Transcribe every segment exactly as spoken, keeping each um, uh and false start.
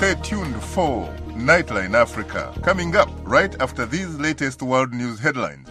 Stay tuned for Nightline Africa, coming up right after these latest world news headlines.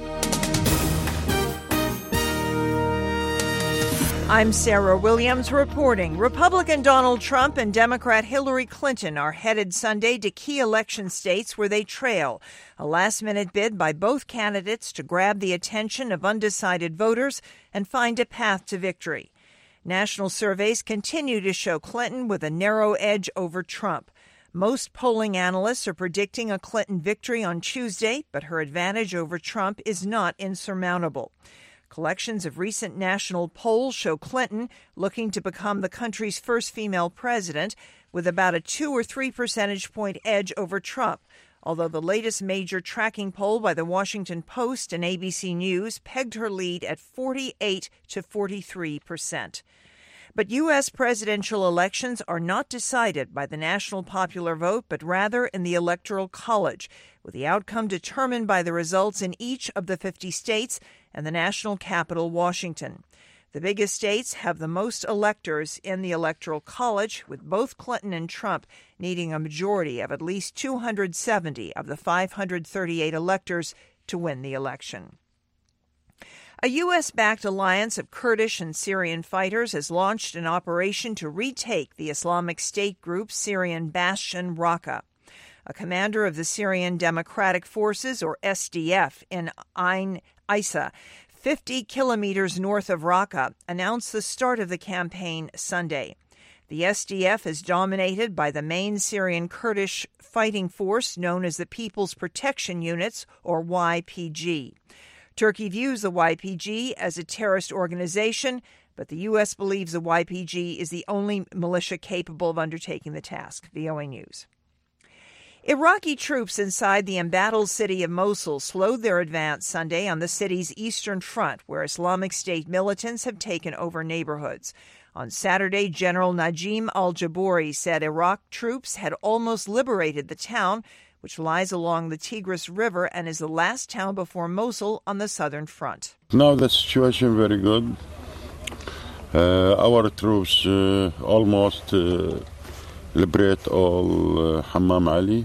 I'm Sarah Williams reporting. Republican Donald Trump and Democrat Hillary Clinton are headed Sunday to key election states where they trail. A last-minute bid by both candidates to grab the attention of undecided voters and find a path to victory. National surveys continue to show Clinton with a narrow edge over Trump. Most polling analysts are predicting a Clinton victory on Tuesday, but her advantage over Trump is not insurmountable. Collections of recent national polls show Clinton looking to become the country's first female president with about a two or three percentage point edge over Trump, although the latest major tracking poll by the Washington Post and A B C News pegged her lead at forty-eight to forty-three percent. But U S presidential elections are not decided by the national popular vote, but rather in the Electoral College, with the outcome determined by the results in each of the fifty states and the national capital, Washington. The biggest states have the most electors in the Electoral College, with both Clinton and Trump needing a majority of at least two hundred seventy of the five hundred thirty-eight electors to win the election. A U S-backed alliance of Kurdish and Syrian fighters has launched an operation to retake the Islamic State group's Syrian bastion Raqqa. A commander of the Syrian Democratic Forces, or S D F, in Ain Issa, fifty kilometers north of Raqqa, announced the start of the campaign Sunday. The S D F is dominated by the main Syrian Kurdish fighting force known as the People's Protection Units, or Y P G. Turkey views the Y P G as a terrorist organization, but the U S believes the Y P G is the only militia capable of undertaking the task. V O A News. Iraqi troops inside the embattled city of Mosul slowed their advance Sunday on the city's eastern front, where Islamic State militants have taken over neighborhoods. On Saturday, General Najim al-Jabouri said Iraq troops had almost liberated the town, which lies along the Tigris River and is the last town before Mosul on the southern front. Now the situation very good. Uh, our troops uh, almost uh, liberate all uh, Hammam Ali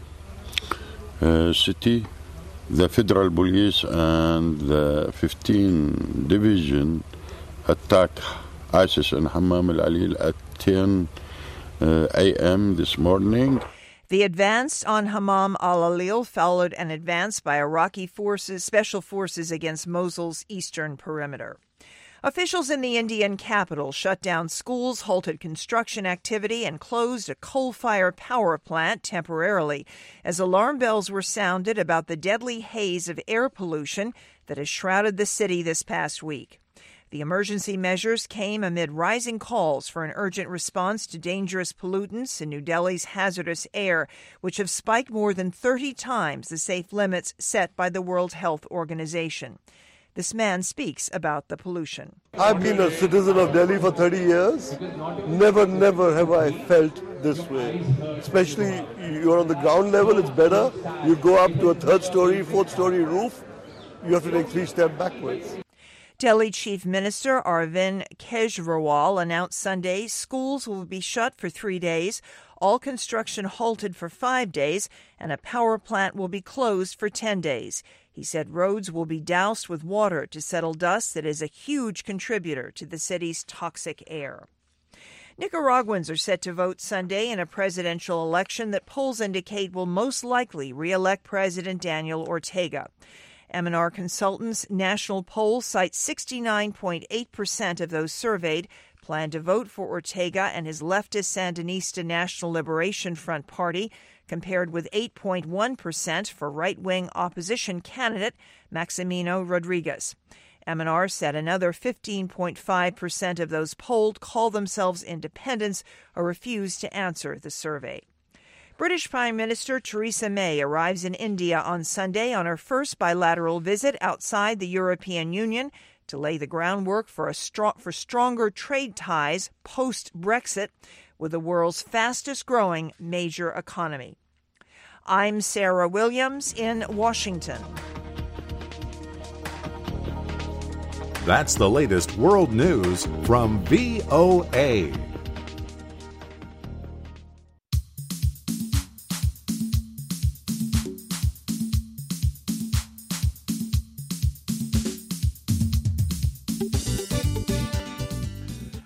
uh, city. The federal police and the fifteenth division attack ISIS in Hammam al-Ali at ten uh, a.m. this morning. The advance on Hammam al-Alil followed an advance by Iraqi forces, special forces against Mosul's eastern perimeter. Officials in the Indian capital shut down schools, halted construction activity, and closed a coal-fired power plant temporarily as alarm bells were sounded about the deadly haze of air pollution that has shrouded the city this past week. The emergency measures came amid rising calls for an urgent response to dangerous pollutants in New Delhi's hazardous air, which have spiked more than thirty times the safe limits set by the World Health Organization. This man speaks about the pollution. I've been a citizen of Delhi for thirty years. Never, never have I felt this way. Especially you're on the ground level, it's better. You go up to a third story, fourth story roof, you have to take three steps backwards. Delhi Chief Minister Arvind Kejriwal announced Sunday schools will be shut for three days, all construction halted for five days, and a power plant will be closed for ten days. He said roads will be doused with water to settle dust that is a huge contributor to the city's toxic air. Nicaraguans are set to vote Sunday in a presidential election that polls indicate will most likely re-elect President Daniel Ortega. M and R Consultants' national poll cites sixty-nine point eight percent of those surveyed plan to vote for Ortega and his leftist Sandinista National Liberation Front party, compared with eight point one percent for right-wing opposition candidate Maximino Rodriguez. M and R said another fifteen point five percent of those polled call themselves independents or refuse to answer the survey. British Prime Minister Theresa May arrives in India on Sunday on her first bilateral visit outside the European Union to lay the groundwork for a strong, for stronger trade ties post-Brexit with the world's fastest-growing major economy. I'm Sarah Williams in Washington. That's the latest world news from V O A.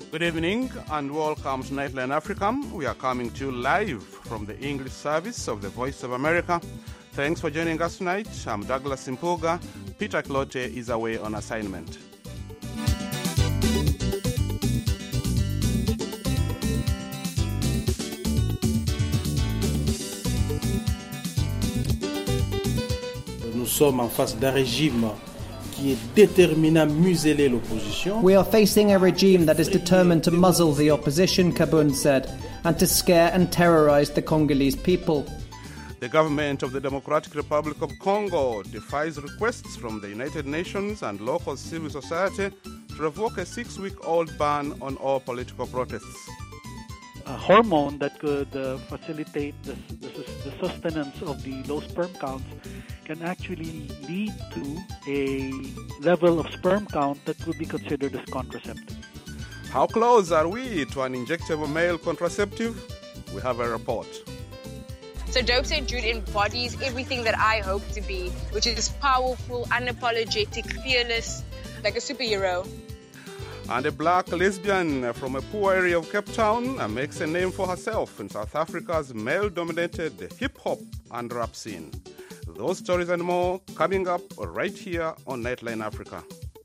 Good evening and welcome to Nightline Africa. We are coming to you live from the English service of the Voice of America. Thanks for joining us tonight. I'm Douglas Impuga. Peter Clote is away on assignment. Nous sommes en face d'un régime qui est déterminé à museler l'opposition. We are facing a regime that is determined to muzzle the opposition, Kabund said, and to scare and terrorize the Congolese people. The government of the Democratic Republic of Congo defies requests from the United Nations and local civil society to revoke a six-week-old ban on all political protests. A hormone that could uh, facilitate the, the, the sustenance of the low sperm counts can actually lead to a level of sperm count that would be considered as contraceptive. How close are we to an injectable male contraceptive? We have a report. So Dope Saint Jude embodies everything that I hope to be, which is powerful, unapologetic, fearless, like a superhero. And a black lesbian from a poor area of Cape Town makes a name for herself in South Africa's male-dominated hip-hop and rap scene. Those stories and more coming up right here on Nightline Africa.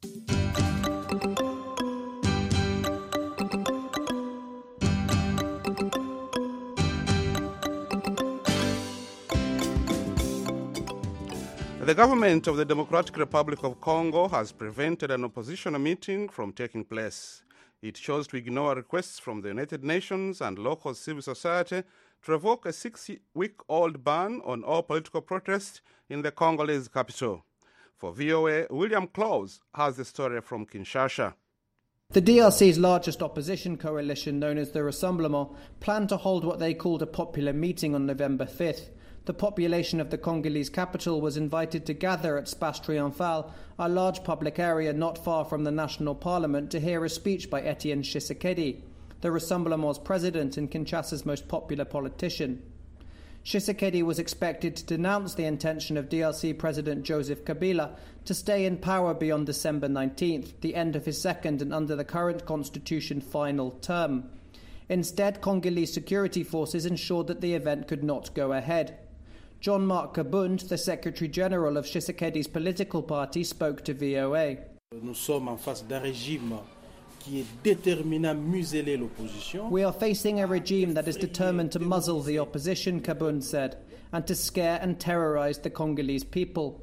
The government of the Democratic Republic of Congo has prevented an opposition meeting from taking place. It chose to ignore requests from the United Nations and local civil society to revoke a six-week-old ban on all political protests in the Congolese capital. For V O A, William Close has the story from Kinshasa. The D R C's largest opposition coalition, known as the Rassemblement, planned to hold what they called a popular meeting on November fifth. The population of the Congolese capital was invited to gather at Space Triomphal, a large public area not far from the national parliament, to hear a speech by Etienne Tshisekedi, the Rassemblement's president and Kinshasa's most popular politician. Tshisekedi was expected to denounce the intention of D R C President Joseph Kabila to stay in power beyond December nineteenth, the end of his second and under the current constitution final term. Instead, Congolese security forces ensured that the event could not go ahead. Jean-Marc Kabund, the Secretary-General of Tshisekedi's political party, spoke to V O A. Nous sommes en face d'un régime qui est déterminé à museler l'opposition. We are facing a regime that is determined to muzzle the opposition, Kabund said, and to scare and terrorize the Congolese people.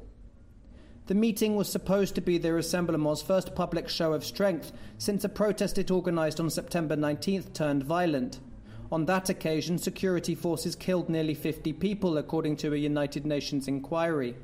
The meeting was supposed to be the Rassemblement's first public show of strength since a protest it organized on September nineteenth turned violent. On that occasion, security forces killed nearly fifty people, according to a United Nations inquiry.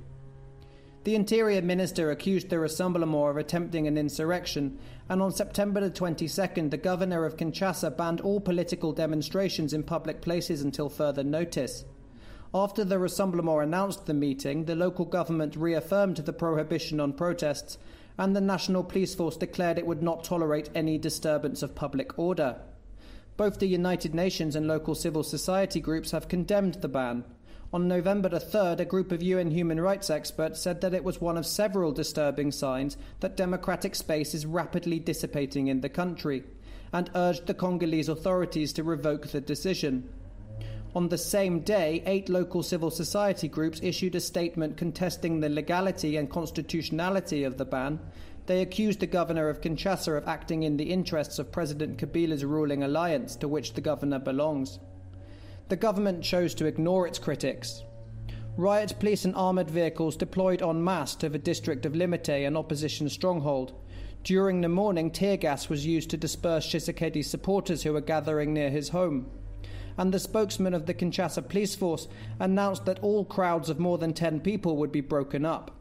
The Interior Minister accused the Rassemblement of attempting an insurrection, and on September the twenty-second, the governor of Kinshasa banned all political demonstrations in public places until further notice. After the Rassemblement announced the meeting, the local government reaffirmed the prohibition on protests, and the National Police Force declared it would not tolerate any disturbance of public order. Both the United Nations and local civil society groups have condemned the ban. On November the third, a group of U N human rights experts said that it was one of several disturbing signs that democratic space is rapidly dissipating in the country, and urged the Congolese authorities to revoke the decision. On the same day, eight local civil society groups issued a statement contesting the legality and constitutionality of the ban. They accused the governor of Kinshasa of acting in the interests of President Kabila's ruling alliance, to which the governor belongs. The government chose to ignore its critics. Riot police and armoured vehicles deployed en masse to the district of Limete, an opposition stronghold. During the morning, tear gas was used to disperse Tshisekedi's supporters who were gathering near his home. And the spokesman of the Kinshasa police force announced that all crowds of more than ten people would be broken up.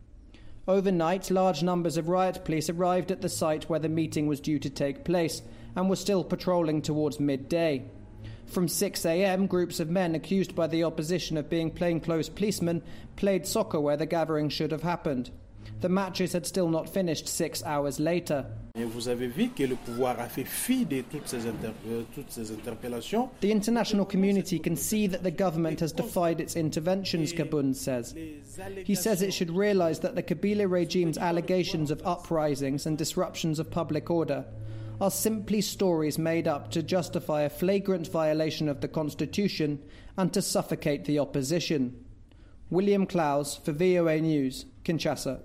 Overnight, large numbers of riot police arrived at the site where the meeting was due to take place and were still patrolling towards midday. From six a.m, groups of men accused by the opposition of being plainclothes policemen played soccer where the gathering should have happened. The matches had still not finished six hours later. Vous avez vu que le pouvoir a fait fi de toutes ces, inter- toutes ces interpellations. The international community can see that the government has defied its interventions, Kabund says. He says it should realize that the Kabila regime's allegations of uprisings and disruptions of public order are simply stories made up to justify a flagrant violation of the Constitution and to suffocate the opposition. William Klaus for V O A News, Kinshasa.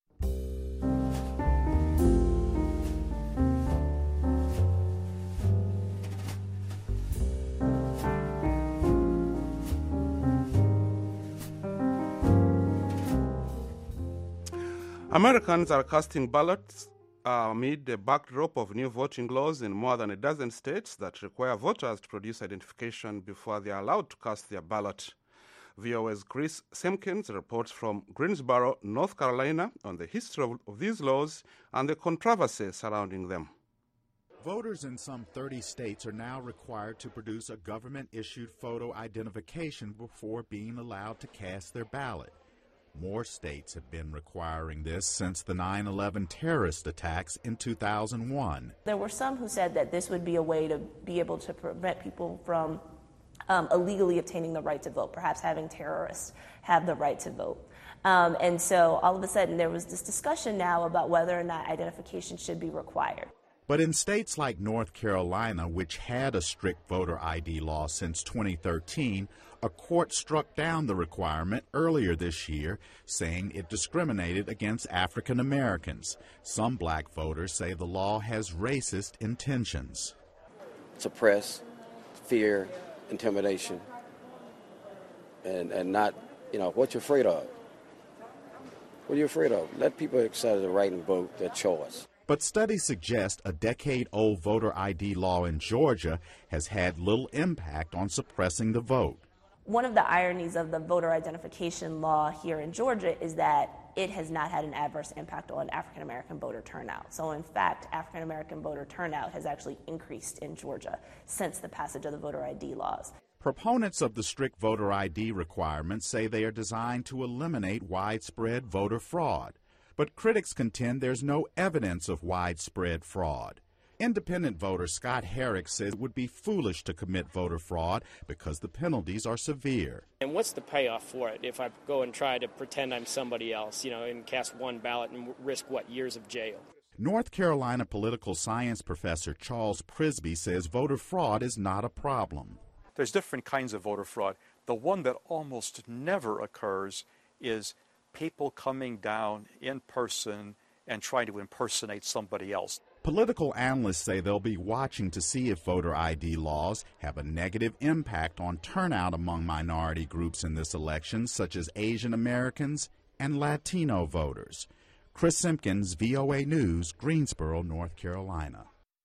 Americans are casting ballots uh, amid the backdrop of new voting laws in more than a dozen states that require voters to produce identification before they are allowed to cast their ballot. V O A's Chris Simpkins reports from Greensboro, North Carolina, on the history of, of these laws and the controversy surrounding them. Voters in some thirty states are now required to produce a government-issued photo identification before being allowed to cast their ballot. More states have been requiring this since the nine eleven terrorist attacks in two thousand one. There were some who said that this would be a way to be able to prevent people from um, illegally obtaining the right to vote, perhaps having terrorists have the right to vote. Um, and so all of a sudden there was this discussion now about whether or not identification should be required. But in states like North Carolina, which had a strict voter I D law since twenty thirteen, a court struck down the requirement earlier this year, saying it discriminated against African Americans. Some black voters say the law has racist intentions. Suppress fear, intimidation, and, and not, you know, what you're afraid of. What are you afraid of? Let people exercise the right and vote, their choice. But studies suggest a decade-old voter I D law in Georgia has had little impact on suppressing the vote. One of the ironies of the voter identification law here in Georgia is that it has not had an adverse impact on African American voter turnout. So in fact, African American voter turnout has actually increased in Georgia since the passage of the voter I D laws. Proponents of the strict voter I D requirements say they are designed to eliminate widespread voter fraud. But critics contend there's no evidence of widespread fraud. Independent voter Scott Herrick says it would be foolish to commit voter fraud because the penalties are severe. And what's the payoff for it if I go and try to pretend I'm somebody else, you know, and cast one ballot and risk, what, years of jail? North Carolina political science professor Charles Prisby says voter fraud is not a problem. There's different kinds of voter fraud. The one that almost never occurs is people coming down in person and trying to impersonate somebody else. Political analysts say they'll be watching to see if voter I D laws have a negative impact on turnout among minority groups in this election, such as Asian Americans and Latino voters. Chris Simpkins, V O A News, Greensboro, North Carolina.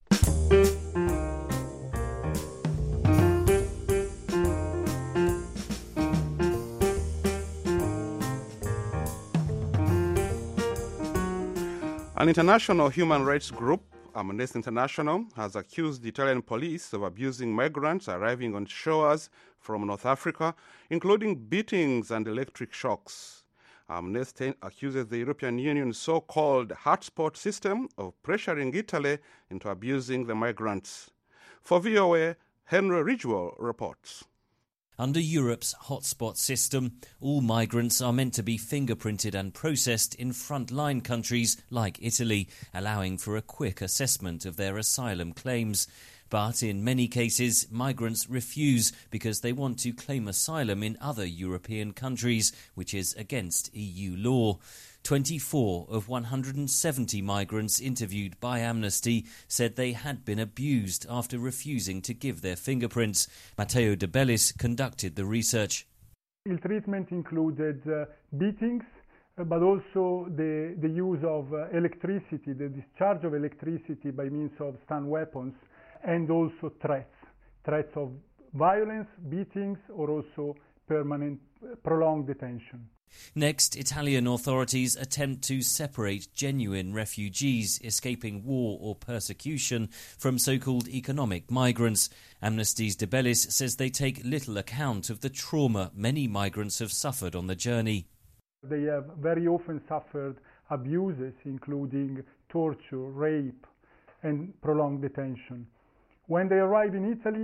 An international human rights group, Amnesty International, has accused the Italian police of abusing migrants arriving on shores from North Africa, including beatings and electric shocks. Amnesty accuses the European Union's so-called hotspot system of pressuring Italy into abusing the migrants. For V O A, Henry Ridgewell reports. Under Europe's hotspot system, all migrants are meant to be fingerprinted and processed in frontline countries like Italy, allowing for a quick assessment of their asylum claims. But in many cases, migrants refuse because they want to claim asylum in other European countries, which is against E U law. twenty-four of one hundred seventy migrants interviewed by Amnesty said they had been abused after refusing to give their fingerprints. Matteo De Bellis conducted the research. Ill treatment included uh, beatings, uh, but also the, the use of uh, electricity, the discharge of electricity by means of stun weapons, and also threats, threats of violence, beatings, or also permanent, uh, prolonged detention. Next, Italian authorities attempt to separate genuine refugees escaping war or persecution from so-called economic migrants. Amnesty's De Bellis says they take little account of the trauma many migrants have suffered on the journey. They have very often suffered abuses, including torture, rape, and prolonged detention. When they arrive in Italy,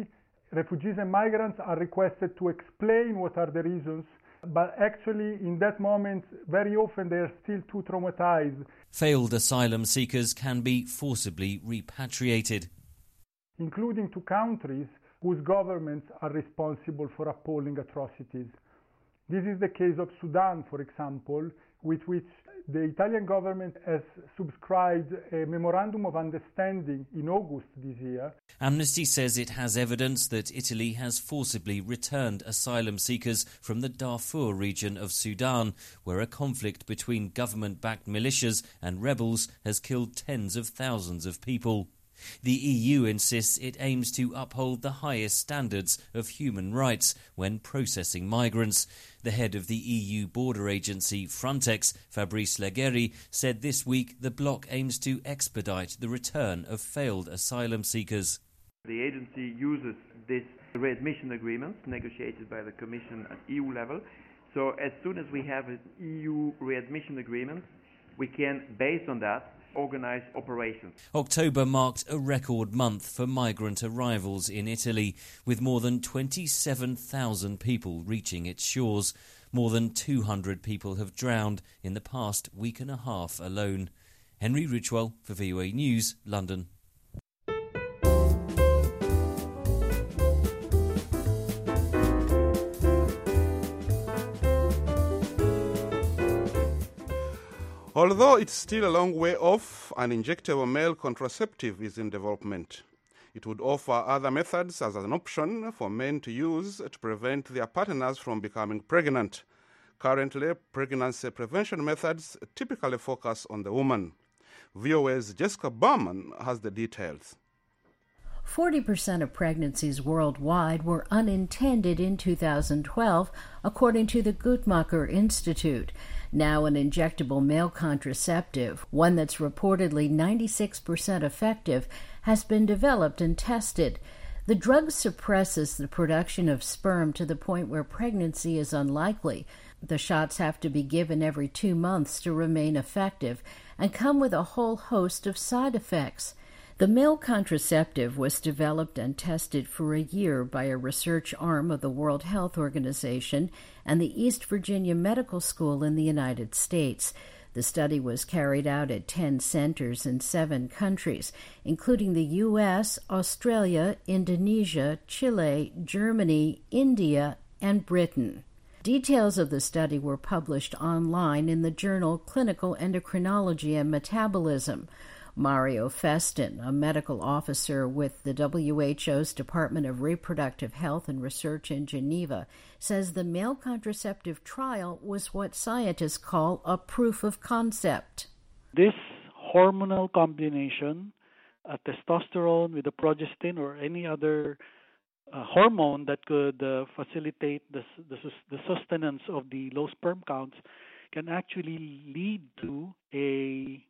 refugees and migrants are requested to explain what are the reasons, but actually in that moment, very often they are still too traumatized. Failed asylum seekers can be forcibly repatriated, including to countries whose governments are responsible for appalling atrocities. This is the case of Sudan, for example, with which the Italian government has subscribed a memorandum of understanding in August this year. Amnesty says it has evidence that Italy has forcibly returned asylum seekers from the Darfur region of Sudan, where a conflict between government-backed militias and rebels has killed tens of thousands of people. The E U insists it aims to uphold the highest standards of human rights when processing migrants. The head of the E U border agency Frontex, Fabrice Leggeri, said this week the bloc aims to expedite the return of failed asylum seekers. The agency uses this readmission agreement negotiated by the Commission at E U level. So as soon as we have an E U readmission agreement, we can, based on that, organise operations. October marked a record month for migrant arrivals in Italy, with more than twenty-seven thousand people reaching its shores. More than two hundred people have drowned in the past week and a half alone. Henry Ridgewell for V O A News, London. Although it's still a long way off, an injectable male contraceptive is in development. It would offer other methods as an option for men to use to prevent their partners from becoming pregnant. Currently, pregnancy prevention methods typically focus on the woman. V O A's Jessica Berman has the details. forty percent of pregnancies worldwide were unintended in two thousand twelve, according to the Guttmacher Institute. Now an injectable male contraceptive, one that's reportedly ninety-six percent effective, has been developed and tested. The drug suppresses the production of sperm to the point where pregnancy is unlikely. The shots have to be given every two months to remain effective and come with a whole host of side effects. The male contraceptive was developed and tested for a year by a research arm of the World Health Organization and the East Virginia Medical School in the United States. The study was carried out at ten centers in seven countries, including the U S, Australia, Indonesia, Chile, Germany, India, and Britain. Details of the study were published online in the journal Clinical Endocrinology and Metabolism. Mario Festin, a medical officer with the W H O's Department of Reproductive Health and Research in Geneva, says the male contraceptive trial was what scientists call a proof of concept. This hormonal combination, uh, testosterone with the progestin or any other uh, hormone that could uh, facilitate the, the, the sustenance of the low sperm counts, can actually lead to a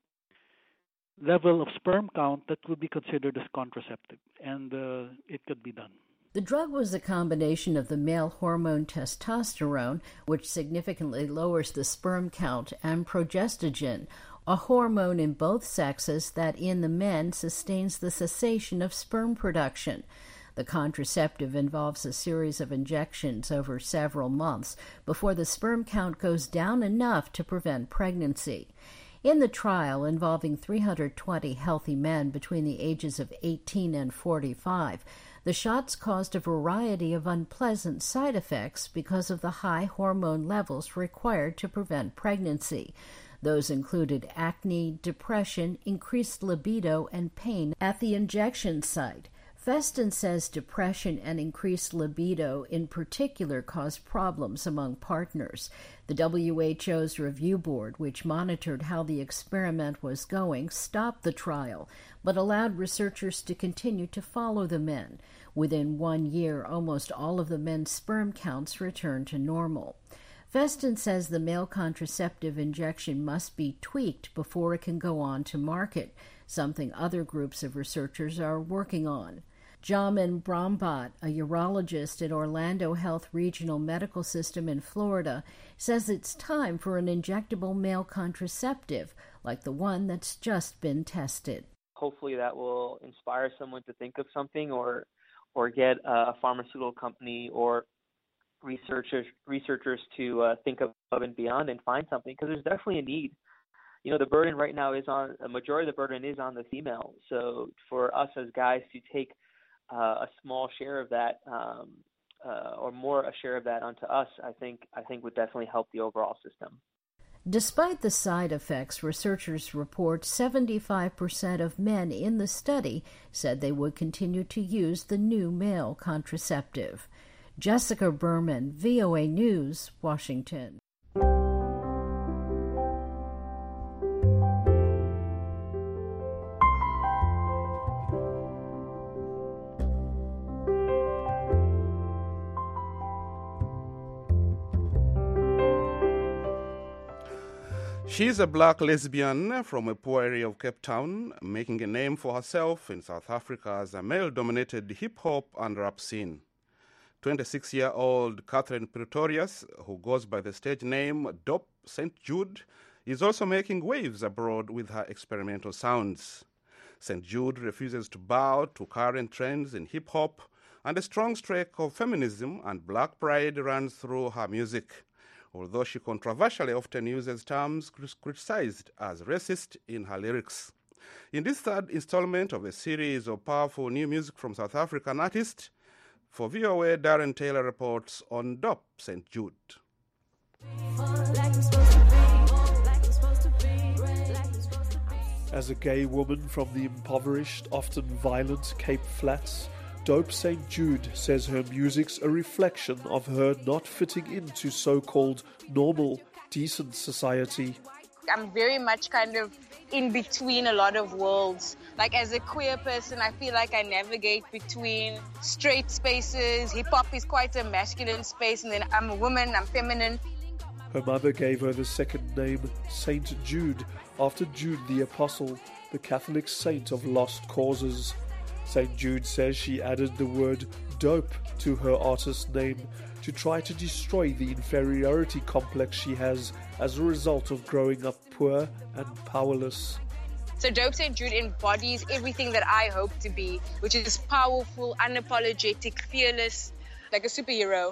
level of sperm count that would be considered as contraceptive, and uh, it could be done. The drug was a combination of the male hormone testosterone, which significantly lowers the sperm count, and progestogen, a hormone in both sexes that in the men sustains the cessation of sperm production. The contraceptive involves a series of injections over several months before the sperm count goes down enough to prevent pregnancy. In the trial, involving three hundred twenty healthy men between the ages of eighteen and forty-five, the shots caused a variety of unpleasant side effects because of the high hormone levels required to prevent pregnancy. Those included acne, depression, increased libido, and pain at the injection site. Festin says depression and increased libido in particular cause problems among partners. The W H O's review board, which monitored how the experiment was going, stopped the trial, but allowed researchers to continue to follow the men. Within one year, almost all of the men's sperm counts returned to normal. Festin says the male contraceptive injection must be tweaked before it can go on to market, something other groups of researchers are working on. Jamin Brombat, a urologist at Orlando Health Regional Medical System in Florida, says it's time for an injectable male contraceptive like the one that's just been tested. Hopefully that will inspire someone to think of something or or get a pharmaceutical company or researchers researchers to uh, think of above and beyond and find something, because there's definitely a need. You know, the burden right now is on, a majority of the burden is on the female. So for us as guys to take uh, a small share of that, um, uh, or more a share of that onto us, I think I think would definitely help the overall system. Despite the side effects, researchers report seventy-five percent of men in the study said they would continue to use the new male contraceptive. Jessica Berman, V O A News, Washington. She's a black lesbian from a poor area of Cape Town, making a name for herself in South Africa as a male-dominated hip-hop and rap scene. twenty-six-year-old Catherine Pretorius, who goes by the stage name Dope Saint Jude, is also making waves abroad with her experimental sounds. Saint Jude refuses to bow to current trends in hip-hop, and a strong streak of feminism and black pride runs through her music, although she controversially often uses terms criticized as racist in her lyrics. In this third installment of a series of powerful new music from South African artists, for V O A, Darren Taylor reports on Dope Saint Jude. As a gay woman from the impoverished, often violent Cape Flats, Dope Saint Jude says her music's a reflection of her not fitting into so-called normal, decent society. I'm very much kind of in between a lot of worlds. Like as a queer person, I feel like I navigate between straight spaces. Hip-hop is quite a masculine space, and then I'm a woman, I'm feminine. Her mother gave her the second name Saint Jude after Jude the Apostle, the Catholic saint of lost causes. Saint Jude says she added the word dope to her artist name to try to destroy the inferiority complex she has as a result of growing up poor and powerless. So Dope Saint Jude embodies everything that I hope to be, which is powerful, unapologetic, fearless, like a superhero.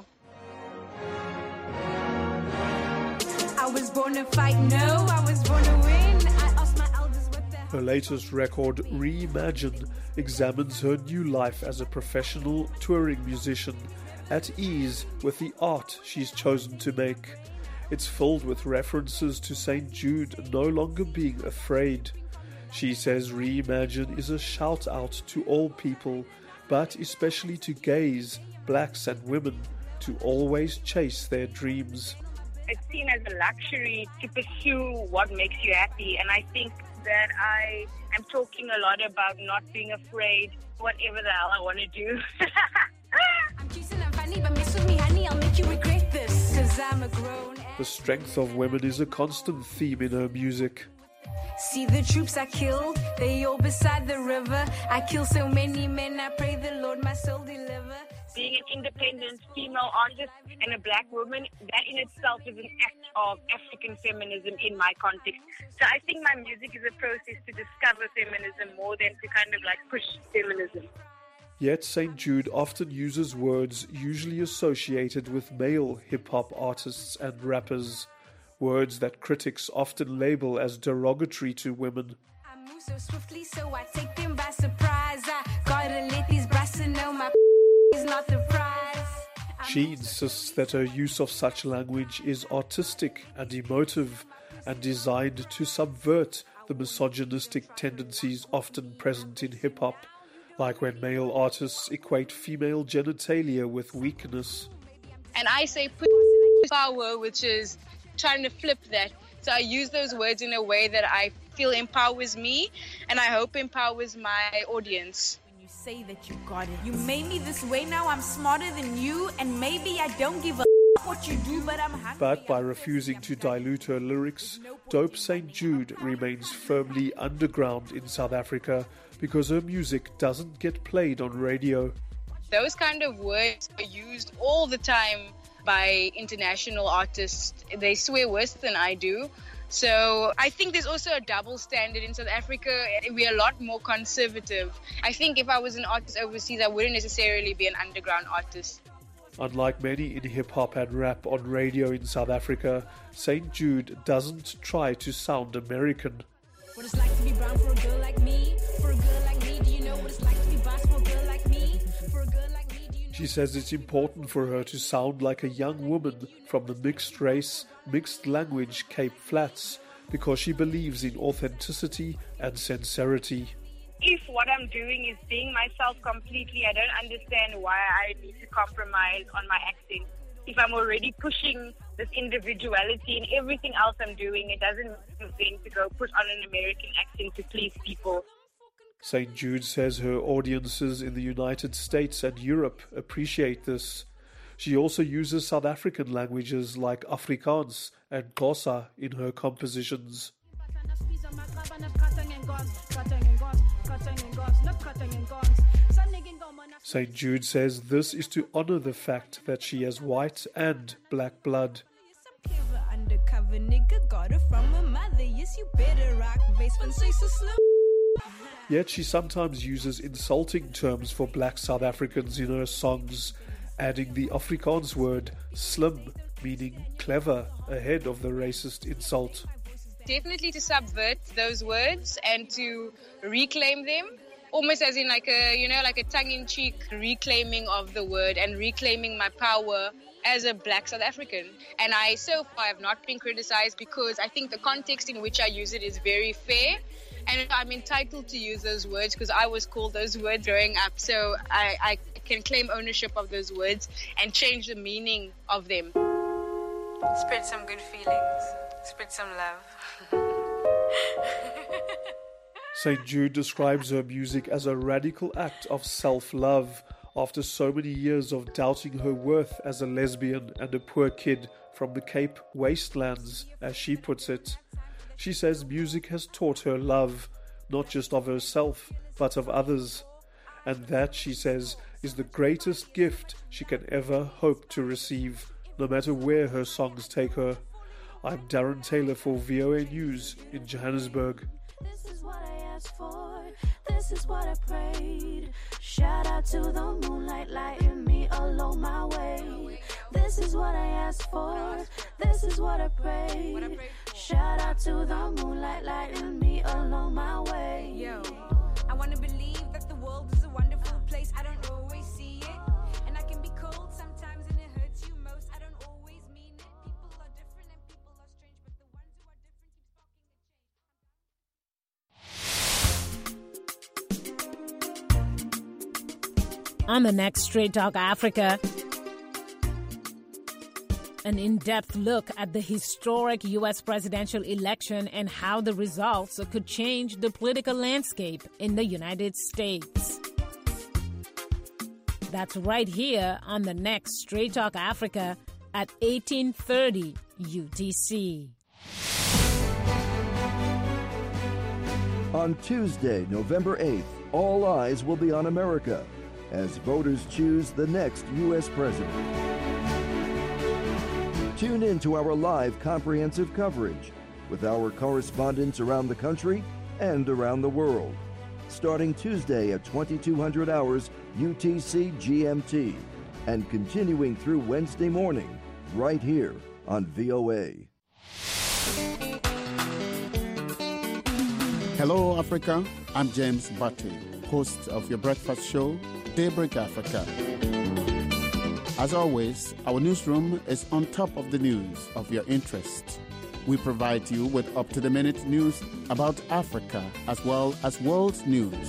I was born to fight, no, I was born to win. I asked my elders what the... Her latest record, Reimagine, examines her new life as a professional touring musician, at ease with the art she's chosen to make. It's filled with references to Saint Jude no longer being afraid. She says Reimagine is a shout-out to all people, but especially to gays, blacks and women, to always chase their dreams. It's seen as a luxury to pursue what makes you happy, and I think that I am talking a lot about not being afraid, whatever the hell I want to do. I'm choosing I'm funny, but mess with me, honey, I'll make you regret this, 'cause I'm a grown... The strength of women is a constant theme in her music. See the troops I killed, they all beside the river. I kill so many men, I pray the Lord my soul deliver. Being an independent female artist and a black woman, that in itself is an act of African feminism in my context. So I think my music is a process to discover feminism more than to kind of like push feminism. Yet Saint Jude often uses words usually associated with male hip-hop artists and rappers, words that critics often label as derogatory to women. I move so swiftly, so I take them by surprise. I gotta let these brass know my is not the prize. She insists that her use of such language is artistic and emotive and designed to subvert the misogynistic tendencies often present in hip-hop, like when male artists equate female genitalia with weakness. And I say power, which is trying to flip that. So I use those words in a way that I feel empowers me, and I hope empowers my audience. You say that you got it. You made me this way, now I'm smarter than you, and maybe I don't give a what you do, but I'm hungry. But by refusing to dilute her lyrics, Dope Saint Jude remains firmly underground in South Africa because her music doesn't get played on radio. Those kind of words are used all the time by international artists. They swear worse than I do. So I think there's also a double standard in South Africa. We're a lot more conservative. I think if I was an artist overseas, I wouldn't necessarily be an underground artist. Unlike many in hip-hop and rap on radio in South Africa, Saint Jude doesn't try to sound American. What it's like to be brown for a girl like me? For a girl like me, do you know what it's like to be boss for a girl like me? For a girl like me, do you know? She says it's important for her to sound like a young woman from the mixed race, mixed language Cape Flats, because she believes in authenticity and sincerity. If what I'm doing is being myself completely, I don't understand why I need to compromise on my accent. If I'm already pushing this individuality in everything else I'm doing, it doesn't make sense to go put on an American accent to please people. Saint Jude says her audiences in the United States and Europe appreciate this. She also uses South African languages like Afrikaans and Xhosa in her compositions. Saint Jude says this is to honor the fact that she has white and black blood. Yet she sometimes uses insulting terms for black South Africans in her songs, adding the Afrikaans word slim, meaning clever, ahead of the racist insult. Definitely to subvert those words and to reclaim them, almost as in like a, you know, like a tongue-in-cheek reclaiming of the word and reclaiming my power as a black South African. And I, so far, have not been criticized because I think the context in which I use it is very fair. And I'm entitled to use those words because I was called those words growing up. So I, I can claim ownership of those words and change the meaning of them. Spread some good feelings. Spread some love. Saint Jude describes her music as a radical act of self-love after so many years of doubting her worth as a lesbian and a poor kid from the Cape Wastelands, as she puts it. She says music has taught her love, not just of herself, but of others. And that, she says, is the greatest gift she can ever hope to receive, no matter where her songs take her. I'm Darren Taylor for V O A News in Johannesburg. This is what I asked for. This is what I prayed. Shout out to the moonlight lighting me along my way. This is what I asked for. This is what I prayed. Shout out to the moonlight lighting me along my way. Yo, I want to believe that the world is a wonderful place. I don't always see it, and I can be cold sometimes, and it hurts you most. I don't always mean it. People are different and people are strange, but the ones who are different keep sparking a change. On the next Straight Talk Africa, an in-depth look at the historic U S presidential election and how the results could change the political landscape in the United States. That's right here on the next Straight Talk Africa at eighteen thirty U T C. On Tuesday, November eighth, all eyes will be on America as voters choose the next U S president. Tune in to our live comprehensive coverage with our correspondents around the country and around the world, starting Tuesday at twenty-two hundred hours U T C G M T and continuing through Wednesday morning right here on V O A. Hello, Africa. I'm James Batty, host of your breakfast show, Daybreak Africa. As always, our newsroom is on top of the news of your interest. We provide you with up-to-the-minute news about Africa as well as world news.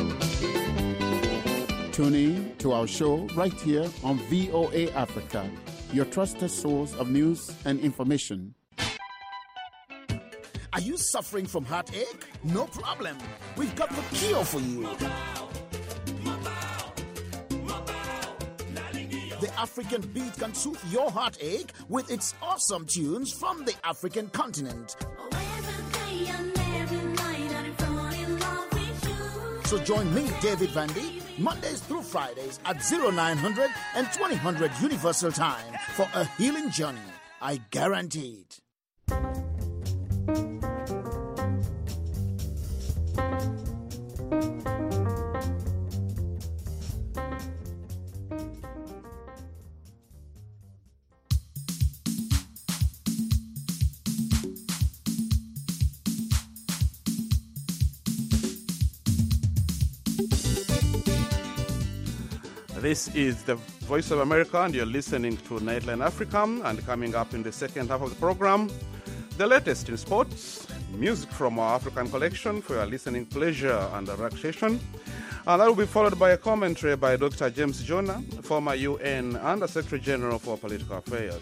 Tune in to our show right here on V O A Africa, your trusted source of news and information. Are you suffering from heartache? No problem. We've got the cure for you. The African beat can soothe your heartache with its awesome tunes from the African continent. So join me, David Vandy, Mondays through Fridays at oh nine hundred and twenty hundred Universal Time for a healing journey. I guarantee it. This is the Voice of America, and you're listening to Nightline Africa. And coming up in the second half of the program, the latest in sports, music from our African collection for your listening pleasure and relaxation. And that will be followed by a commentary by Doctor James Jonah, former U N Under Secretary General for Political Affairs.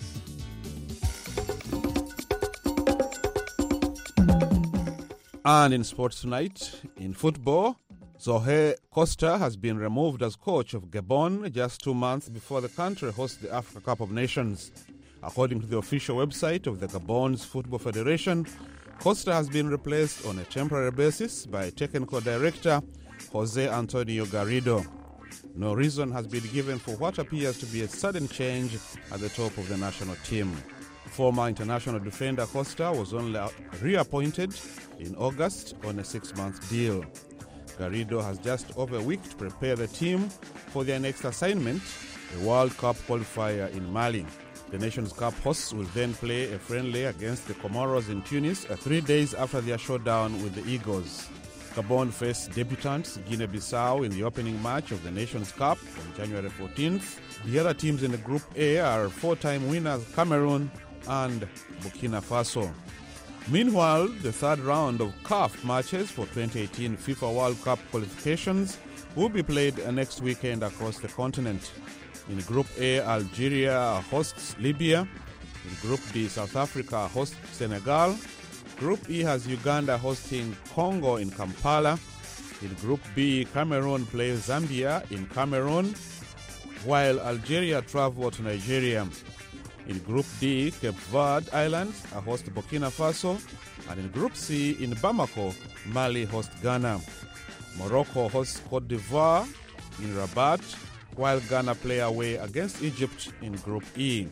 And in sports tonight, in football, Zohe Costa has been removed as coach of Gabon just two months before the country hosts the Africa Cup of Nations. According to the official website of the Gabon's Football Federation, Costa has been replaced on a temporary basis by technical director Jose Antonio Garrido. No reason has been given for what appears to be a sudden change at the top of the national team. Former international defender Costa was only reappointed in August on a six-month deal. Garrido has just over a week to prepare the team for their next assignment, a World Cup qualifier in Mali. The Nations Cup hosts will then play a friendly against the Comoros in Tunis three days after their showdown with the Eagles. Gabon face debutants Guinea-Bissau in the opening match of the Nations Cup on January fourteenth. The other teams in the Group A are four-time winners Cameroon and Burkina Faso. Meanwhile, the third round of C A F matches for twenty eighteen FIFA World Cup qualifications will be played next weekend across the continent. In Group A, Algeria hosts Libya. In Group B, South Africa hosts Senegal. Group E has Uganda hosting Congo in Kampala. In Group B, Cameroon plays Zambia in Cameroon, while Algeria travel to Nigeria. In Group D, Cape Verde Islands host Burkina Faso, and in Group C, in Bamako, Mali hosts Ghana. Morocco hosts Cote d'Ivoire in Rabat, while Ghana play away against Egypt in Group E.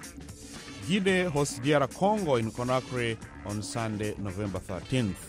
Guinea hosts D R Congo in Conakry on Sunday, November thirteenth.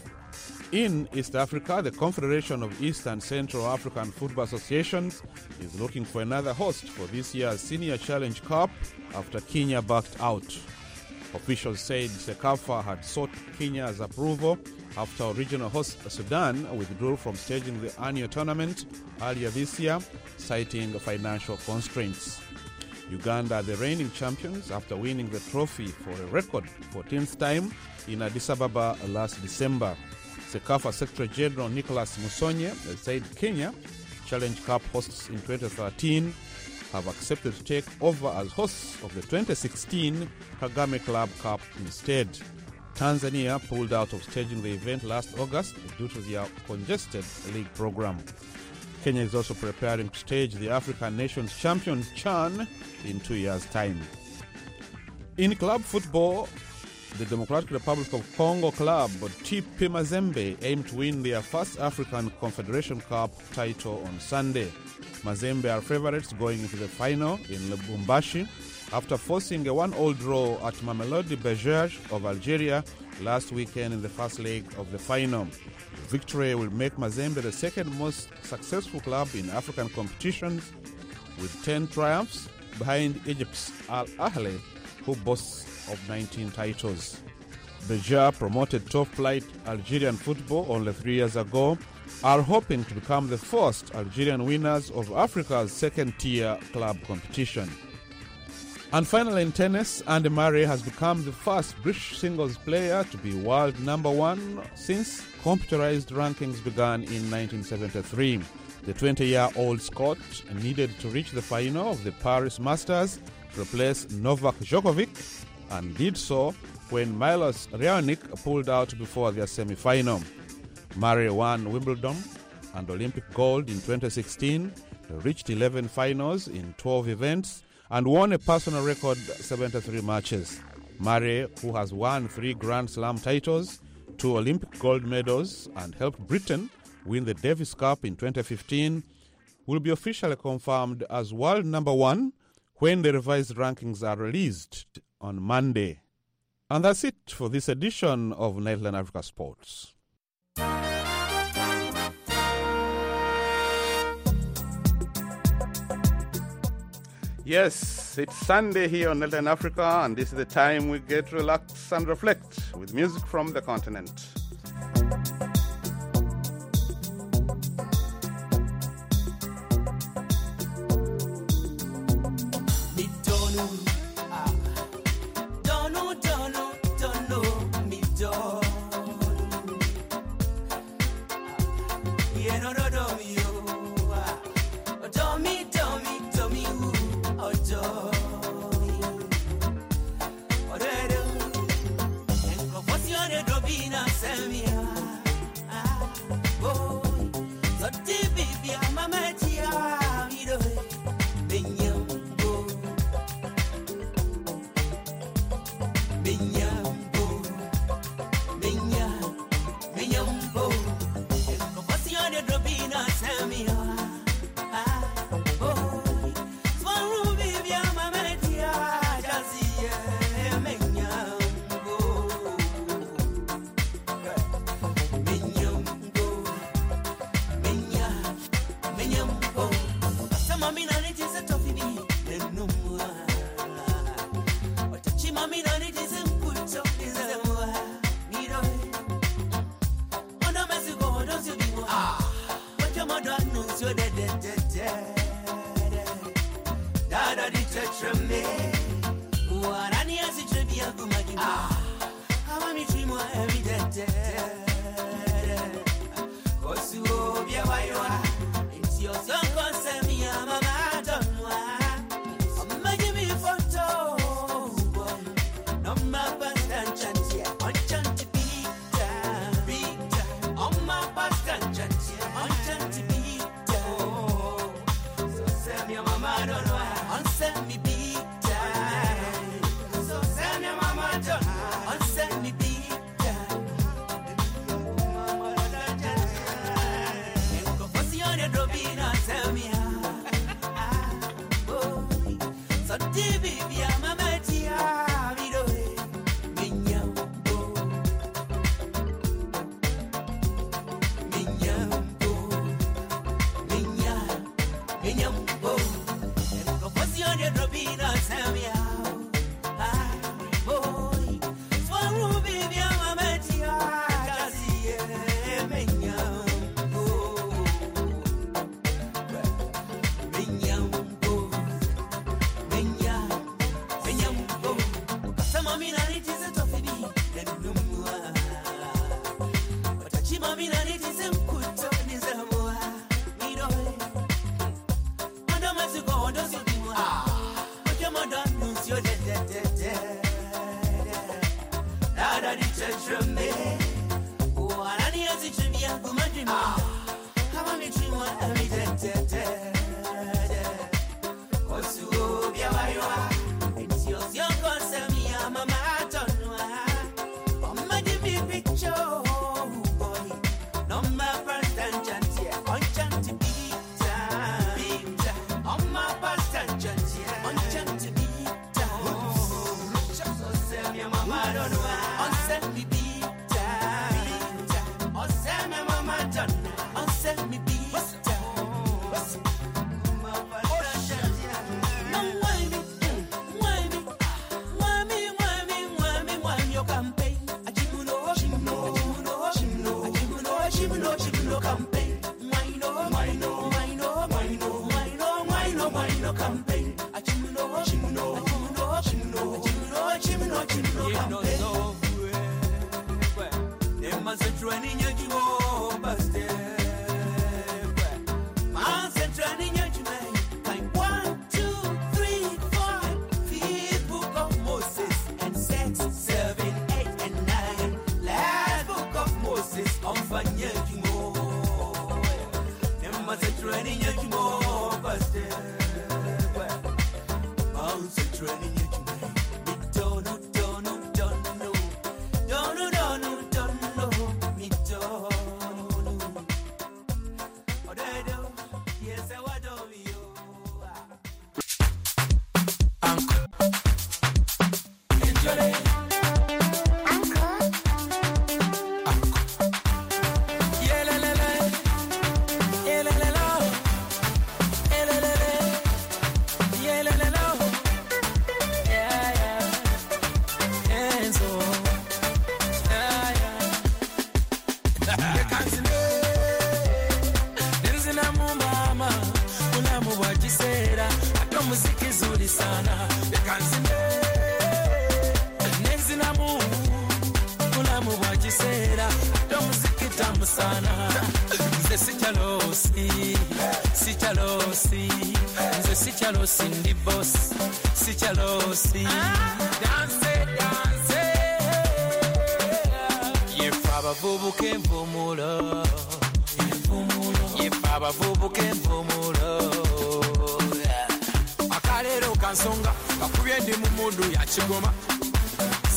In East Africa, the Confederation of East and Central African Football Associations is looking for another host for this year's Senior Challenge Cup after Kenya backed out. Officials said CECAFA had sought Kenya's approval after original host Sudan withdrew from staging the annual tournament earlier this year, citing financial constraints. Uganda are the reigning champions after winning the trophy for a record fourteenth time in Addis Ababa last December. CECAFA Secretary General Nicholas Musonye said Kenya, Challenge Cup hosts in twenty thirteen, have accepted to take over as hosts of the twenty sixteen Kagame Club Cup instead. Tanzania pulled out of staging the event last August due to their congested league program. Kenya is also preparing to stage the African Nations Champions CHAN in two years' time. In club football, the Democratic Republic of Congo club T P Mazembe aim to win their first African Confederation Cup title on Sunday. Mazembe are favorites going into the final in Lubumbashi after forcing a one-all draw at Mamelodi Bejaij of Algeria last weekend in the first leg of the final. Victory will make Mazembe the second most successful club in African competitions with ten triumphs behind Egypt's Al Ahly, who boasts of nineteen titles. Bejaij, promoted top-flight Algerian football only three years ago, are hoping to become the first Algerian winners of Africa's second-tier club competition. And finally in tennis, Andy Murray has become the first British singles player to be world number one since computerized rankings began in nineteen seventy-three. The twenty-year-old Scot needed to reach the final of the Paris Masters to replace Novak Djokovic, and did so when Milos Raonic pulled out before their semi-final. Murray won Wimbledon and Olympic gold in twenty sixteen, reached eleven finals in twelve events, and won a personal record seventy-three matches. Murray, who has won three Grand Slam titles, two Olympic gold medals, and helped Britain win the Davis Cup in twenty fifteen, will be officially confirmed as world number one when the revised rankings are released on Monday. And that's it for this edition of Nightline Africa Sports. Yes, it's Sunday here on Nightline Africa, and this is the time we get to relax and reflect with music from the continent.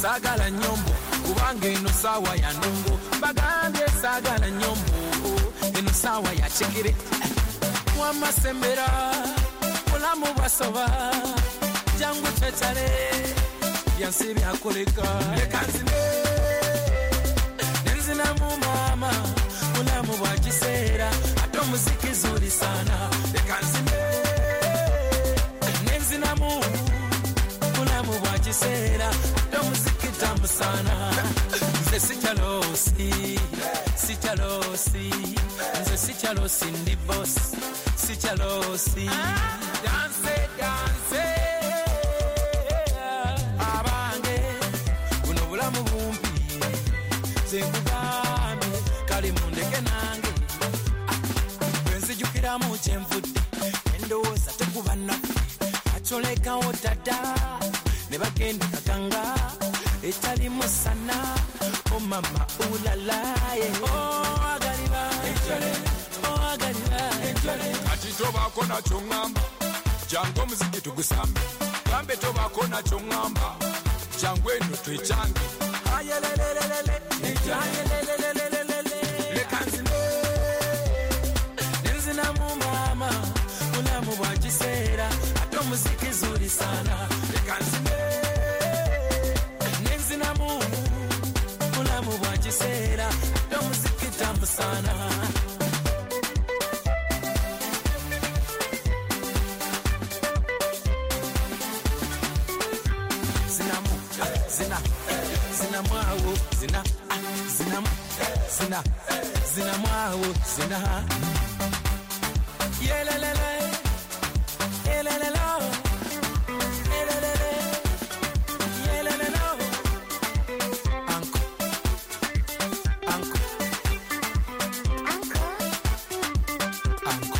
sagala nyombo kubanga eno sawa ya nongo bagambye sagala nyombo eno sawa ya chikiri wamasembera mulamu bwasoba jangu cecale byansi byakoleka leka nzine nenzina mu mama mulamu bwa kiseera ate omuziki zuri sana leka nzine nenzina mu mulamu bwa kiseera ate omuziki tamu sana nze sikyalosi sikyalosi nze sikyalosi ndi boss sikyalosi danse danse abange buno bulamu bumpi zenkugambe kali mundeke nange bwenzijukiramu kyenvudde endowooza tekuba naffe acolekawo dada ne bagenda kaganga etali musana o mama ulalaye oh agaliba oh agaliba ati tobako nakyo ngamba jangu omuziki tugusambe gambe tobako nakyo ngamba jangu eno twecyange ayelelelelele ayelelelelele leka nzine nenzina mu mama mulamu bwa kiseera ate omuziki zuri sana leka nzine nenzina mu mulamu bwa kiseera ate omuziki tamu sana zina zina mwawo zina zina zina zina mwawo zina yelelele yelelele yelelele yelelele anko anko anko anko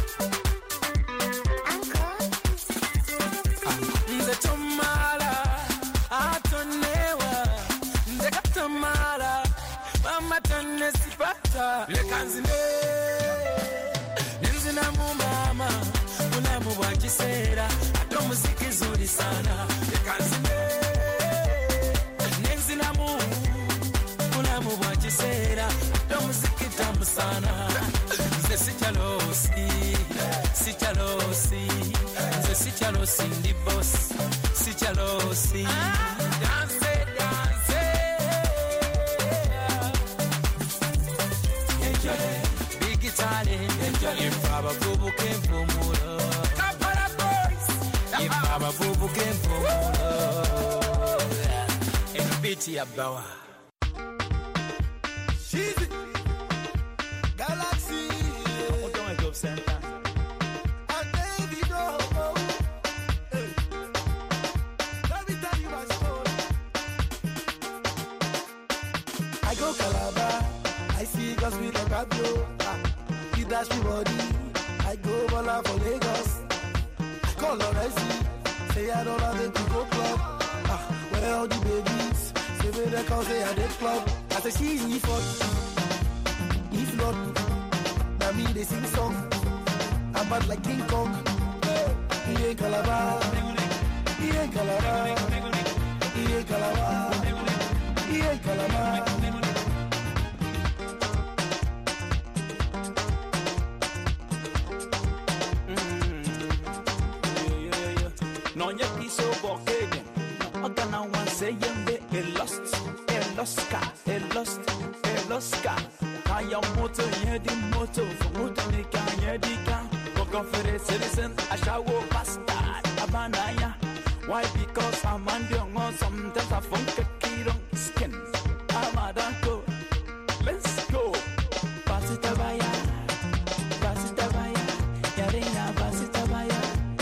anko nze tomala atonewa ndeka tomala mama tonne sipata leka nzine nenzina mu mama mulamu bwa kiseera ate omuziki zuri sana leka nzine nenzina mu mulamu bwa kiseera ate omuziki tamu sana nze sikyalosi sikyalosi nze sikyalosi ndi boss sikyalosi danse danse enjoy big Italian enjoy ifaba vubuke mpumulo Kampala boys ifaba vubuke mpumulo eno biti ya bawa Cheesy Galaxy Otonga Club Center I go Calabar, I see girls with a cabrio. Ah, he dash me body. I go Bola for Lagos. I call her, I see. Say I don't have it to go club. Ah, where all the babies? Say me they call say I did club. I say she's me for. If not, now me they sing song. I'm bad like King Kong. He ain't Calabar. He ain't Calabar. He ain't Calabar. He ain't Calabar. No nye piso bokege no agana wan say yembe e lost e lost e lost e lost kaya moto yedi moto moto ni kaya dika boko fere citizen ashawo bastard abanaya why because I'm on the on sometimes I funk kidon skin amadako let's go pasita baya pasita baya yarena pasita baya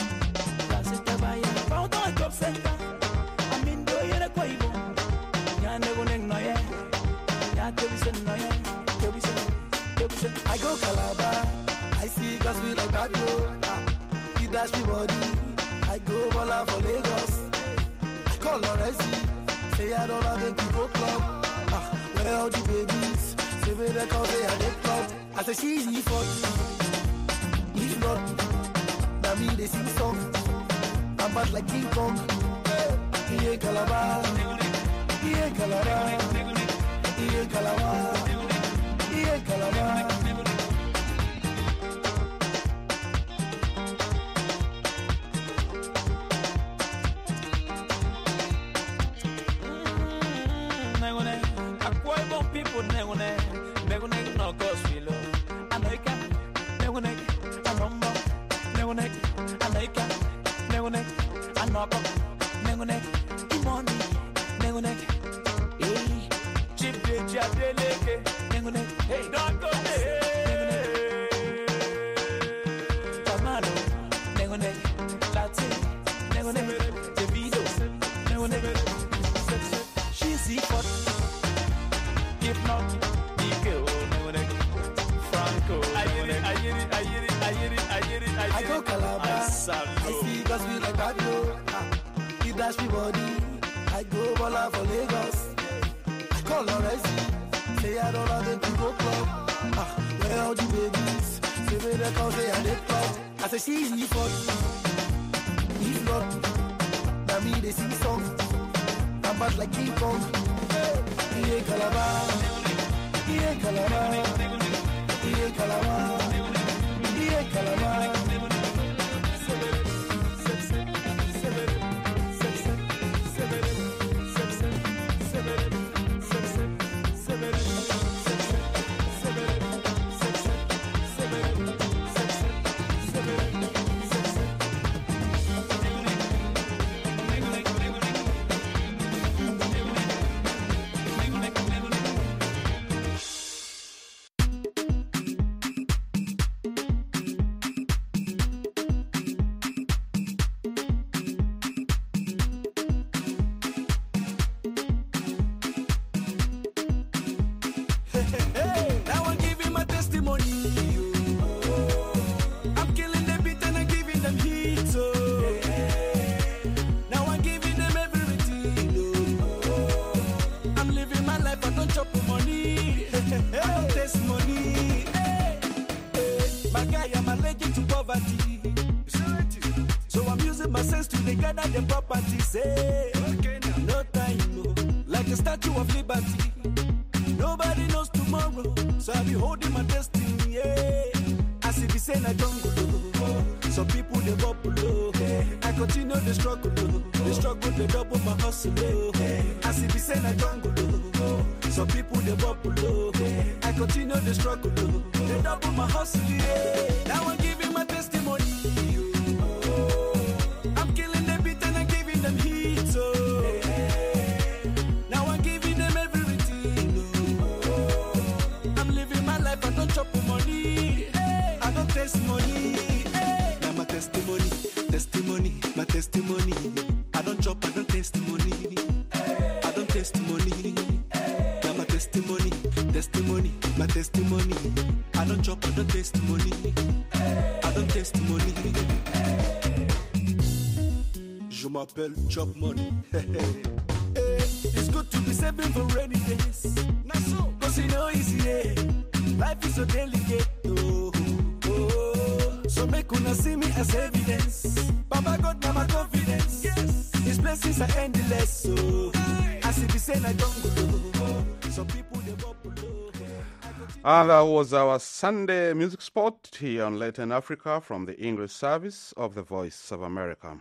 I go Calabar, I see girls with like that yo. He dash me body, I go Bola for Lagos. I call her, I see. Say I don't have to go club. Ah, where all the babies? Say me they call say I did club. I say she's me for. If not, now me they sing song. I'm bad like King Kong. He ain't Calabar. He ain't Calabar, yeah, Calabar, yeah, Calabar. People never never never no cause feel I know it can never never I know more never never I know it can never never I know about never never money never never hey chip de jadeleke never never hey don't go there Pamalo never never Latin never never Davido never never she's equal. If not, Eagle, Franco, I get it, I get it, I get it, I get it, I get it, I get it. I go Calabar, I, I see God's will like Pablo. He dash me body, I go Bola for Lagos. I call Loresi, say I don't have to go club. Ah, where are the babies? Say me the cause they are the club. I say she's me for if not, now me they sing song. I'm bad like King Kong. Yeah, Calabar, yeah, Calabar, yeah, Calabar, yeah, Calabar. So I'm using my sense to gather the properties. Hey, no time, no. Like a statue of liberty. Nobody knows tomorrow, so I'll be holding my destiny. Yeah. I see the same I don't go. Some people they bubble. I continue the struggle. The struggle they double my hustle. I see the same I don't go. Some people they bubble. I continue the struggle. They double my hustle. Yeah. Now I'm giving my testimony. I'm killing the beat and I'm giving them heat. So now I'm giving them everything. I'm living my life. I don't chop money. I don't taste money. Now my testimony, testimony, my testimony. I don't chop. I don't taste money. I don't taste money. Now my testimony, testimony, my testimony. I don't chop. I don't taste money. I don't taste money. Je m'appelle Chop Money. It's good to be saving for rainy days. Cause you know it's yeah. Life is so delicate. Oh, oh. So make una see me as evidence. Baba God, now my confidence. Yes. His blessings are endless. So I see the same I don't go. So people they bubble. And that was our Sunday music spot here on Latin Africa from the English service of the Voice of America.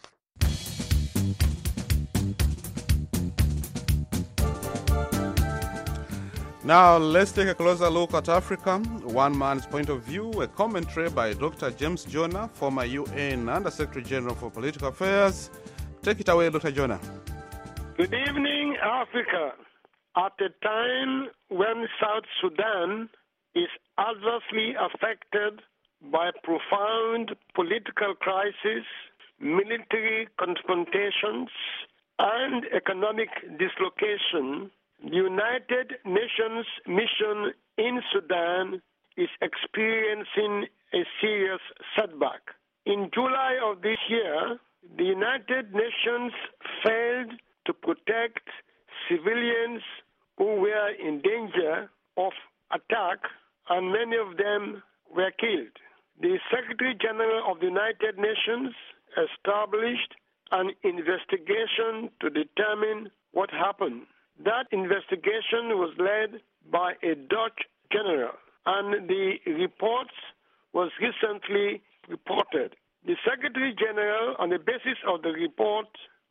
Now, let's take a closer look at Africa. One man's point of view, a commentary by Doctor James Jonah, former U N Under-Secretary General for Political Affairs. Take it away, Doctor Jonah. Good evening, Africa. At a time when South Sudan is adversely affected by profound political crisis, military confrontations, and economic dislocation, the United Nations mission in Sudan is experiencing a serious setback. In July of this year, the United Nations failed to protect civilians who were in danger of attack, and many of them were killed. The Secretary General of the United Nations established an investigation to determine what happened. That investigation was led by a Dutch general, and the report was recently reported. The Secretary General, on the basis of the report,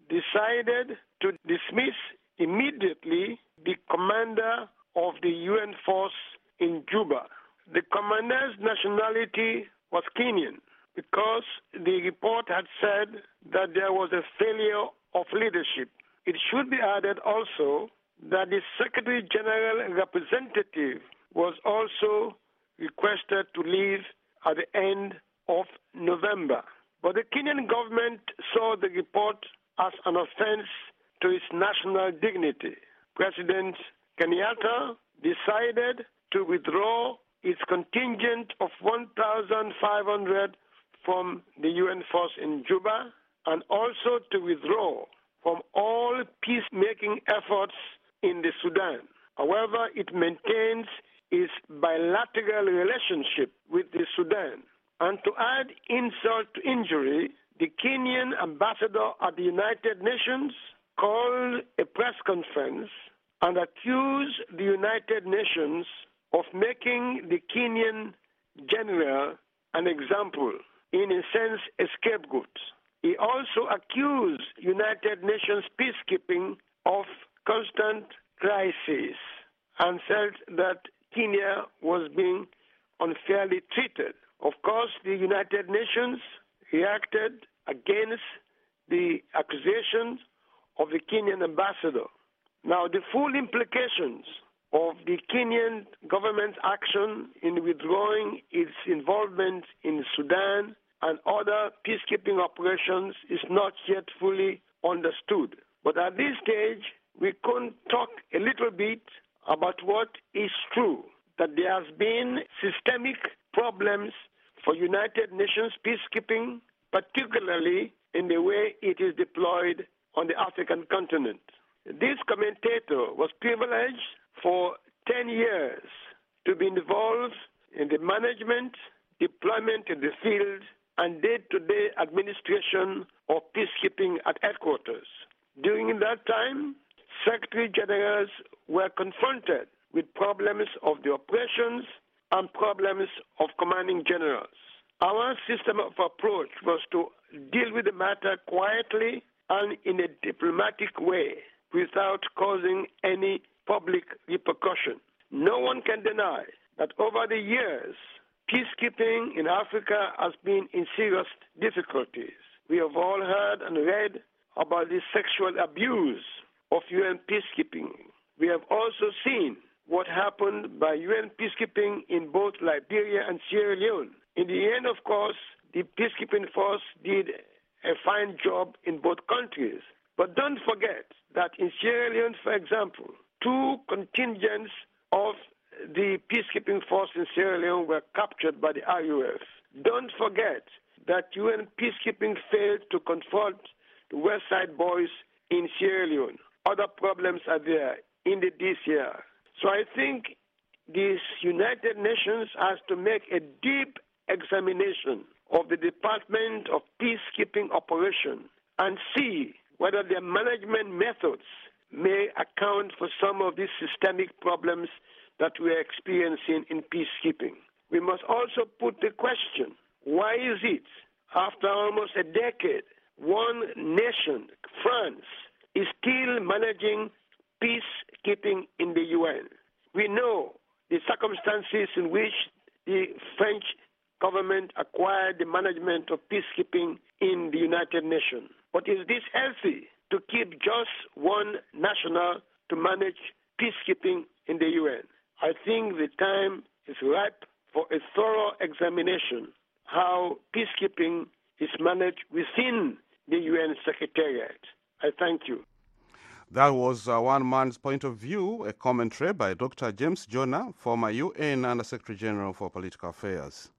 decided to dismiss immediately the commander of the U N force in Juba. The commander's nationality was Kenyan because the report had said that there was a failure of leadership. It should be added also that the Secretary General representative was also requested to leave at the end of November. But the Kenyan government saw the report as an offense to its national dignity. President Kenyatta decided to withdraw its contingent of one thousand five hundred from the U N force in Juba and also to withdraw from all peacemaking efforts in the Sudan. However, it maintains its bilateral relationship with the Sudan. And to add insult to injury, the Kenyan ambassador at the United Nations called a press conference and accused the United Nations of making the Kenyan general an example, in a sense, a scapegoat. He also accused United Nations peacekeeping of constant crisis and said that Kenya was being unfairly treated. Of course, the United Nations reacted against the accusations of the Kenyan ambassador. Now, the full implications of the Kenyan government's action in withdrawing its involvement in Sudan and other peacekeeping operations is not yet fully understood. But at this stage, we can talk a little bit about what is true, that there has been systemic problems for United Nations peacekeeping, particularly in the way it is deployed on the African continent. This commentator was privileged for ten years to be involved in the management, deployment in the field, and day-to-day administration of peacekeeping at headquarters. During that time, Secretary Generals were confronted with problems of the operations and problems of commanding generals. Our system of approach was to deal with the matter quietly and in a diplomatic way without causing any public repercussion. No one can deny that over the years, peacekeeping in Africa has been in serious difficulties. We have all heard and read about the sexual abuse of U N peacekeeping. We have also seen what happened by U N peacekeeping in both Liberia and Sierra Leone. In the end, of course, the peacekeeping force did a fine job in both countries. But don't forget that in Sierra Leone, for example, two contingents of the peacekeeping force in Sierra Leone were captured by the R U F. Don't forget that U N peacekeeping failed to confront the West Side Boys in Sierra Leone. Other problems are there in the D C R. So I think this United Nations has to make a deep examination of the Department of Peacekeeping Operation and see whether their management methods may account for some of these systemic problems that we are experiencing in peacekeeping. We must also put the question, why is it, after almost a decade, one nation, France, is still managing peacekeeping in the U N? We know the circumstances in which the French government acquired the management of peacekeeping in the United Nations. But is this healthy to keep just one national to manage peacekeeping in the U N? I think the time is ripe for a thorough examination how peacekeeping is managed within the U N Secretariat. I thank you. That was uh, one man's point of view, a commentary by Doctor James Jonah, former U N Under Secretary General for Political Affairs.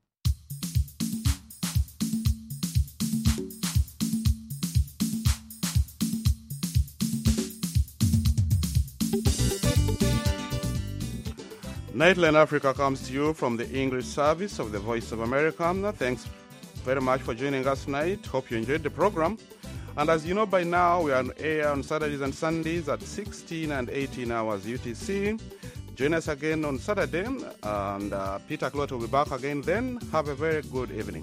Nightline Africa comes to you from the English service of the Voice of America. Thanks very much for joining us tonight. Hope you enjoyed the program. And as you know by now, we are on air on Saturdays and Sundays at sixteen and eighteen hours U T C. Join us again on Saturday, and uh, Peter Clot will be back again then. Have a very good evening.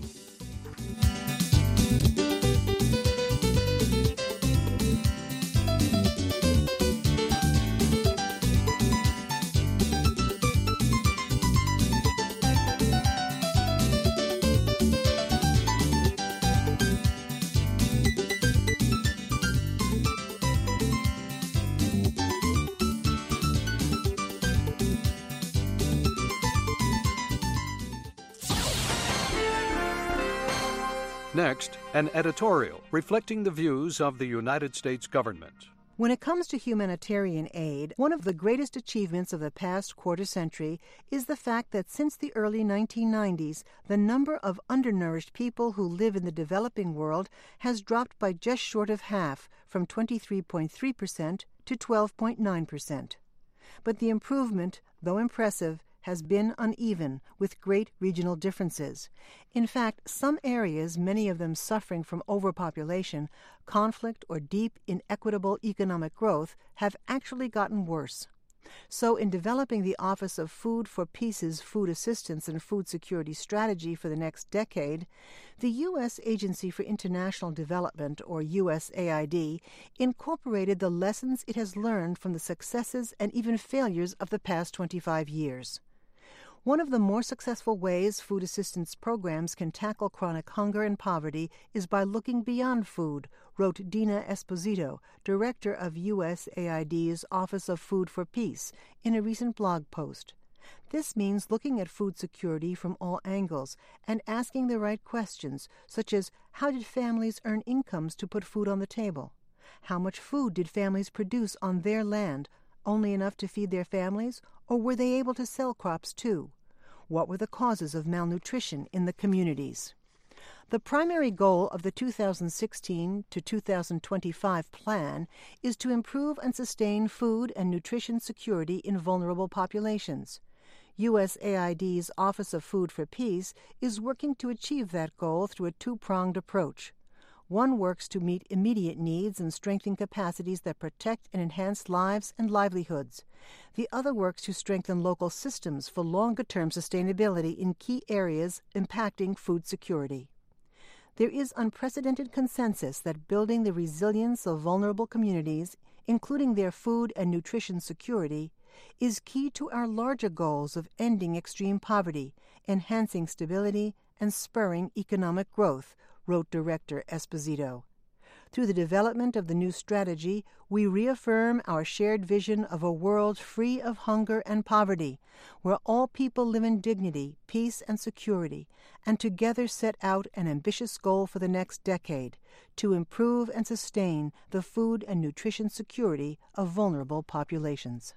Next, an editorial reflecting the views of the United States government. When it comes to humanitarian aid, one of the greatest achievements of the past quarter century is the fact that since the early nineteen nineties, the number of undernourished people who live in the developing world has dropped by just short of half, from twenty-three point three percent to twelve point nine percent. But the improvement, though impressive, has been uneven, with great regional differences. In fact, some areas, many of them suffering from overpopulation, conflict, or deep inequitable economic growth, have actually gotten worse. So in developing the Office of Food for Peace's Food Assistance and Food Security Strategy for the next decade, the U S Agency for International Development, or U S A I D, incorporated the lessons it has learned from the successes and even failures of the past twenty-five years. One of the more successful ways food assistance programs can tackle chronic hunger and poverty is by looking beyond food, wrote Dina Esposito, director of U S A I D's Office of Food for Peace, in a recent blog post. This means looking at food security from all angles and asking the right questions, such as how did families earn incomes to put food on the table? How much food did families produce on their land, only enough to feed their families, or were they able to sell crops too? What were the causes of malnutrition in the communities? The primary goal of the two thousand sixteen to two thousand twenty-five plan is to improve and sustain food and nutrition security in vulnerable populations. U S A I D's Office of Food for Peace is working to achieve that goal through a two-pronged approach. One works to meet immediate needs and strengthen capacities that protect and enhance lives and livelihoods. The other works to strengthen local systems for longer-term sustainability in key areas impacting food security. There is unprecedented consensus that building the resilience of vulnerable communities, including their food and nutrition security, is key to our larger goals of ending extreme poverty, enhancing stability, and spurring economic growth, wrote Director Esposito. Through the development of the new strategy, we reaffirm our shared vision of a world free of hunger and poverty, where all people live in dignity, peace, and security, and together set out an ambitious goal for the next decade to improve and sustain the food and nutrition security of vulnerable populations.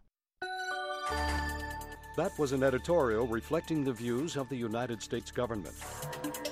That was an editorial reflecting the views of the United States government.